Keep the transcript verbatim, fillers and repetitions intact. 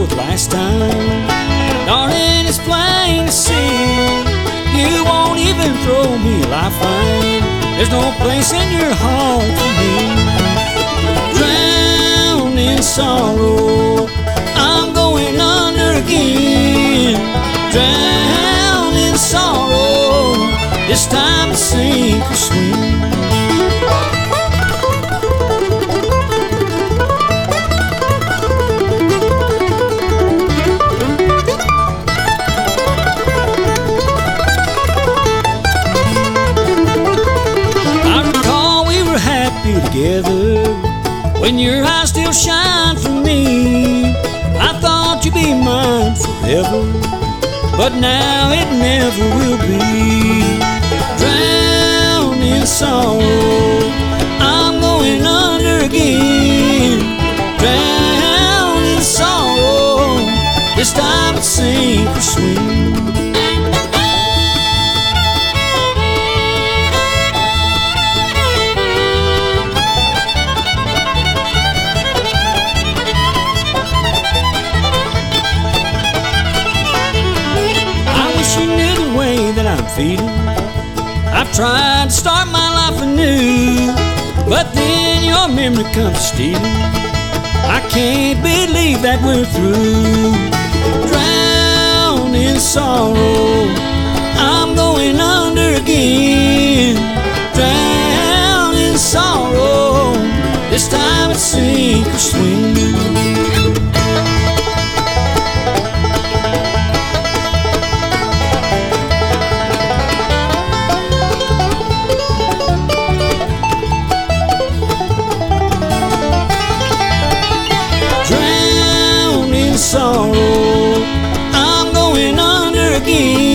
with last time. Darling, it's plain to see you won't even throw me a lifeline. There's no place in your heart for me. Drown in sorrow, I'm going under again. Drown in sorrow, this time it's sink or swim. Together, when your eyes still shine for me, I thought you'd be mine forever, but now it never will be. Drown in sorrow, I'm going under again. Drown in sorrow, this time it's sink or swim. Feeling. I've tried to start my life anew, but then your memory comes stealing. I can't believe that we're through. Drown in sorrow, I'm going under again. Drown in sorrow, this time it's sink or swim. Sorrow, I'm going under again.